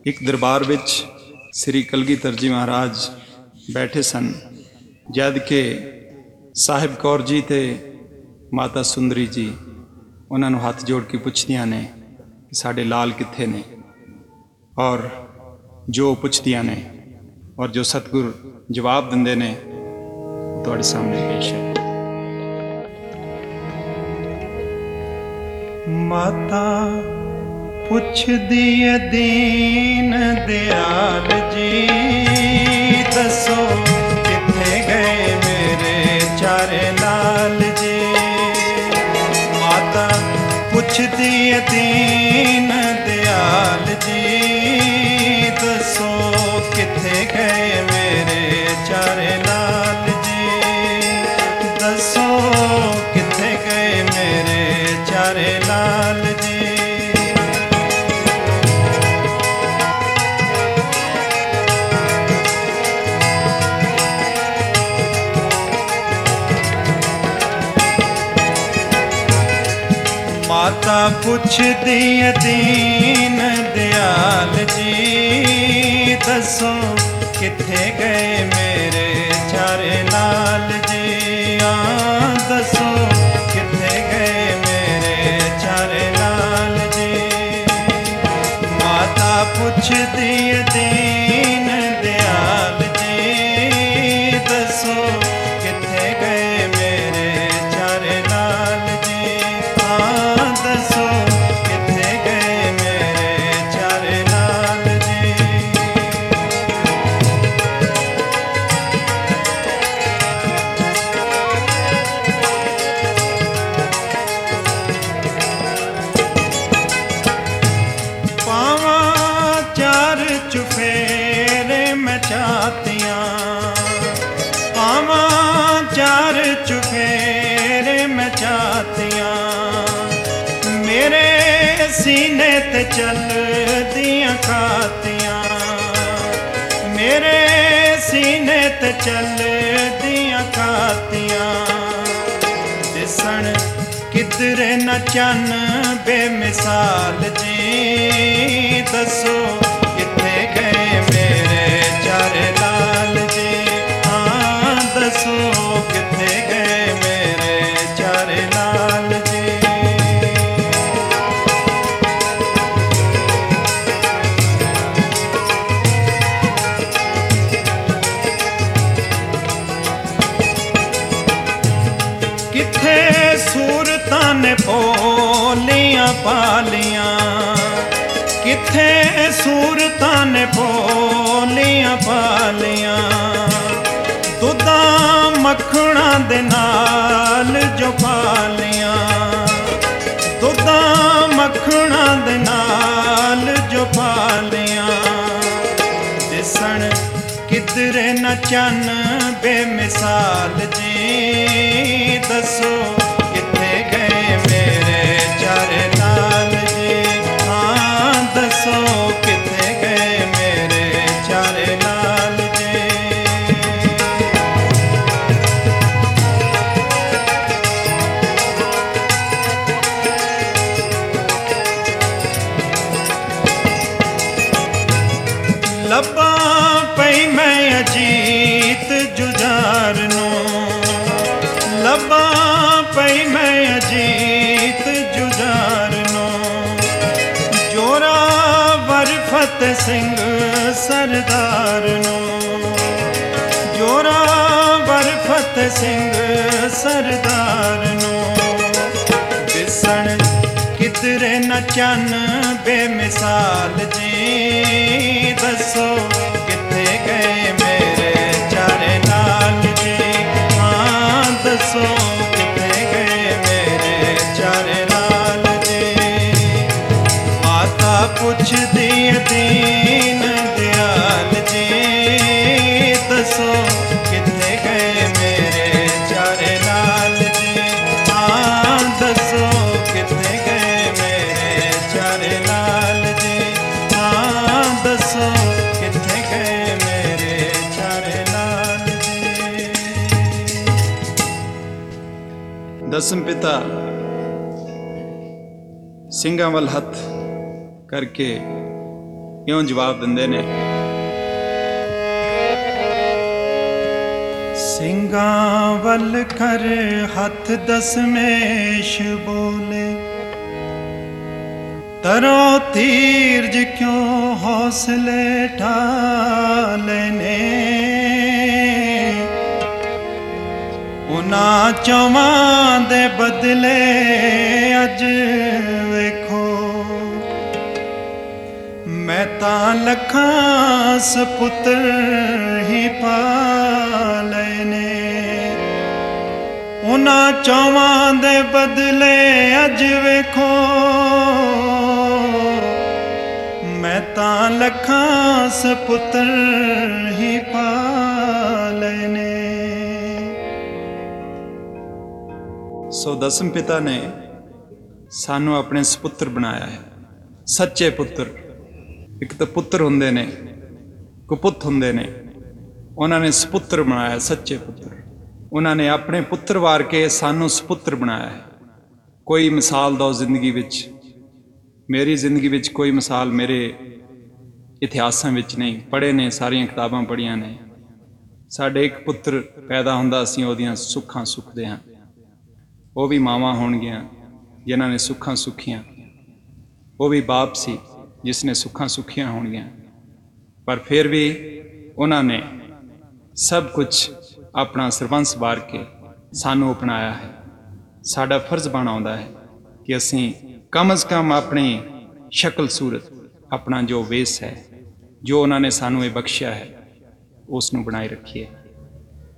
एक दरबार विच श्री कलगीधर जी महाराज बैठे सन। जद के साहिब कौर जी ते माता सुंदरी जी उन्होंने हाथ जोड़ के पुछदियां ने कि साडे लाल कित्थे ने, और जो पुछदियां ने और जो सतगुर जवाब दिंदे ने तुहाडे सामने पेश है। माता पुछदी है दीन दयाल जी, दसो किथे गए मेरे चारे लाल जी। माता पुछदी है दीन दयाल जी, दसो किथे गए मेरे चारे लाल जी। दसो किथे गए मेरे चारे लाल जी। माता पुछदी है दीन दयाल जी, दसो किथे गए मेरे चारे लाल जी। दसो किथे गए मेरे चारे लाल जी। माता पुछदी है दीन दयाल जी, दसो किथे गए मेरे चारे लाल जी। दसो किथे गए मेरे चारे लाल जी। पावा चार चुफेरे मैं चाहतियाँ, पावा चार चुफेरे मैं चाहतियाँ। मेरे सीने ते चल दियाँ खातियाँ, मेरे सीने ते चल दियाँ खातियाँ। दिसण किधरे न चन बेमिसाल जी, दसो किथे गए मेरे चारे लाल जी। दसो किथे गए मेरे चारे लाल जी। किथे सूरतां ने भोलियां पालियां, किथे सूरतां ने भोलियां पालियां। दुधा मखणा दे नाल जो पालियां, दुधा मखणा दे नाल जो पालियां। दिसण किधरे न चन बेमिसाल जी, दसो किथे गए मेरे चारे लाल जी। दसो किथे गए मेरे चारे लाल जी। लब्बा पई मैं अजीत जुझार नूं, लब्बा पई मैं अजीत जुझार नूं। जोरावर फतेह सिंह सरदार नूं, जोरावर फतेह सिंह सरदार नूं। दिसण किधरे न चन बेमिसाल जी, दसो किथे गए मेरे चारे लाल जी। दसो किथे गए मेरे चारे लाल जी। माता पुछदी दीन दयाल जी, दसो किथे गए मेरे चारे लाल जी। दसो किथे गए मेरे चारे लाल जी। दसो किथे गए मेरे चारे लाल जी। दसम पिता सिंगां वल हथ करके ਇਉਂ ਜਵਾਬ ਦਿੰਦੇ ਨੇ। ਸਿੰਘਾਂ ਵੱਲ ਕਰ ਹੱਥ ਦਸਮੇਸ਼ ਬੋਲੇ, ਤਰੋ ਧੀਰਜ ਕਿਉਂ ਹੌਸਲੇ ਠਾਲੇ ਨੇ। ਉਹਨਾਂ ਚੌਵਾਂ ਦੇ ਬਦਲੇ ਅੱਜ ਵੇਖੋ, ਮੈਂ ਤਾਂ ਲੱਖਾਂ ਸਪੁੱਤਰ ਹੀ ਪਾਲੇ ਨੇ। ਉਹਨਾਂ ਚੌਵਾਂ ਦੇ ਬਦਲੇ ਅੱਜ ਵੇਖੋ, ਮੈਂ ਤਾਂ ਲੱਖਾਂ ਸਪੁੱਤਰ ਹੀ ਪਾਲੇ ਨੇ। ਸੋ ਦਸਮ ਪਿਤਾ ਨੇ ਸਾਨੂੰ ਆਪਣੇ ਸਪੁੱਤਰ ਬਣਾਇਆ ਹੈ, ਸੱਚੇ ਪੁੱਤਰ। ਇੱਕ ਤਾਂ ਪੁੱਤਰ ਹੁੰਦੇ ਨੇ, ਕੁਪੁੱਤ ਹੁੰਦੇ ਨੇ, ਉਹਨਾਂ ਨੇ ਸਪੁੱਤਰ ਬਣਾਇਆ, ਸੱਚੇ ਪੁੱਤਰ। ਉਹਨਾਂ ਨੇ ਆਪਣੇ ਪੁੱਤਰ ਵਾਰ ਕੇ ਸਾਨੂੰ ਸਪੁੱਤਰ ਬਣਾਇਆ ਹੈ। ਕੋਈ ਮਿਸਾਲ ਦਿਓ ਜ਼ਿੰਦਗੀ ਵਿੱਚ। ਮੇਰੀ ਜ਼ਿੰਦਗੀ ਵਿੱਚ ਕੋਈ ਮਿਸਾਲ ਮੇਰੇ ਇਤਿਹਾਸਾਂ ਵਿੱਚ ਨਹੀਂ। ਪੜ੍ਹੇ ਨੇ, ਸਾਰੀਆਂ ਕਿਤਾਬਾਂ ਪੜ੍ਹੀਆਂ ਨੇ। ਸਾਡੇ ਇੱਕ ਪੁੱਤਰ ਪੈਦਾ ਹੁੰਦਾ, ਅਸੀਂ ਉਹਦੀਆਂ ਸੁੱਖਾਂ ਸੁੱਖਦੇ ਹਾਂ। ਉਹ ਵੀ ਮਾਵਾਂ ਹੋਣਗੀਆਂ ਜਿਨ੍ਹਾਂ ਨੇ ਸੁੱਖਾਂ ਸੁੱਖੀਆਂ, ਉਹ ਵੀ ਬਾਪ ਸੀ ਜਿਸ ਨੇ ਸੁੱਖਾਂ ਸੁੱਖੀਆਂ ਹੋਣਗੀਆਂ। ਪਰ ਫਿਰ ਵੀ ਉਹਨਾਂ ਨੇ ਸਭ ਕੁਝ ਆਪਣਾ ਸਰਬੰਸ ਵਾਰ ਕੇ ਸਾਨੂੰ ਅਪਣਾਇਆ ਹੈ। ਸਾਡਾ ਫਰਜ਼ ਬਣਾਉਂਦਾ ਹੈ ਕਿ ਅਸੀਂ ਕਮ ਅਜ਼ ਕਮ ਆਪਣੀ ਸ਼ਕਲ ਸੂਰਤ, ਆਪਣਾ ਜੋ ਵੇਸ ਹੈ, ਜੋ ਉਹਨਾਂ ਨੇ ਸਾਨੂੰ ਇਹ ਬਖਸ਼ਿਆ ਹੈ, ਉਸ ਨੂੰ ਬਣਾਈ ਰੱਖੀਏ।